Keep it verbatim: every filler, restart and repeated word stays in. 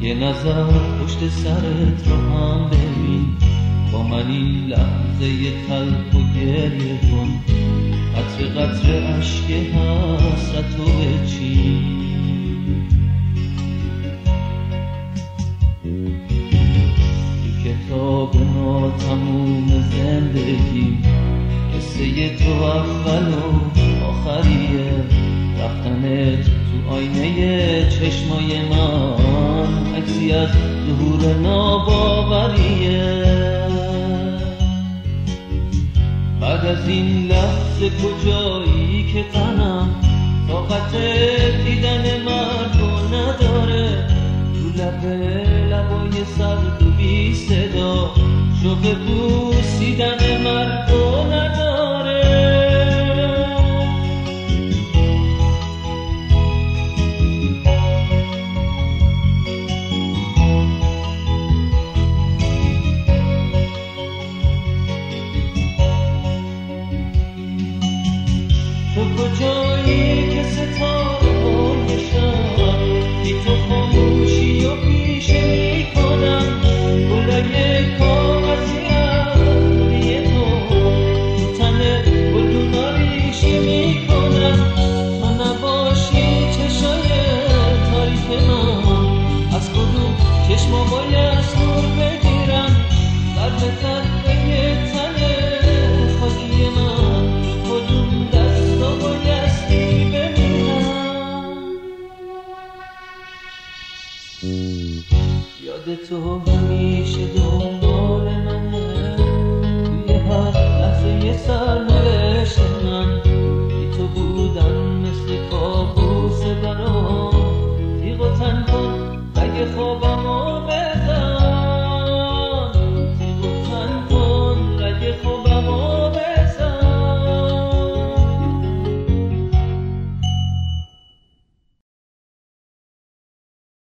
یه نظر پشت سرت رو هم ببین، با من این لحظه تلخ و گریه کن، قطر قطر عشق حسرت و بچین. تو کتاب ناتموم زندگی قصه تو اول و آخریه، رفتنت تو آینه چشمای من عکسی از ظهور ناباوریه. بعد از این لحظه کجایی که تنم طاقت دیدن مردو نداره، تو لب لبای سرد و بی صدا شوق بوسیدن مردو نداره. تو کجایی که ستاره های شب بی تو خاموشی و پیشه می کنم، گلای کاغذی از روی تو تو تن گلدونا ریشه می کنم. تو نباشی چشای تاریک من از کدوم چشما باید نور بگیرم، سر به سر به تن خاکی من کدوم دستا بایستی بمیرم. یاد تو همیشه دنبال منه، توی هر لحظه سرنوشت من، بی تو بودن مثل کابوس برام، تیغ و تن کن رگ خوابم